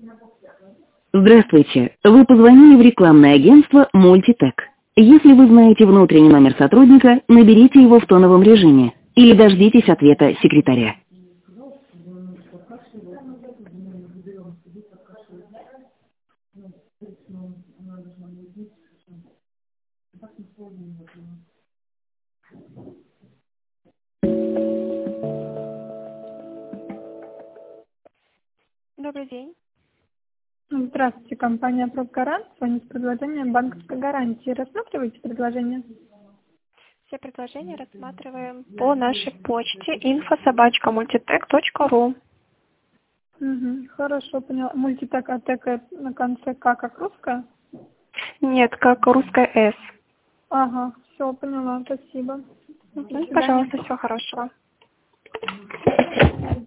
Здравствуйте. Вы позвонили в рекламное агентство Multitech. Если вы знаете внутренний номер сотрудника, наберите его в тоновом режиме или дождитесь ответа секретаря. Добрый день. Здравствуйте, компания «Профгарант». Звонит с предложением банковской гарантии. Рассматриваете предложение? Все предложения рассматриваем по нашей почте info@multitech.ru. Хорошо, поняла. Мультитек, а тек на конце «к» как русская? Нет, как русская «С». Ага, все, поняла, спасибо. До свидания. Пожалуйста, всего хорошего.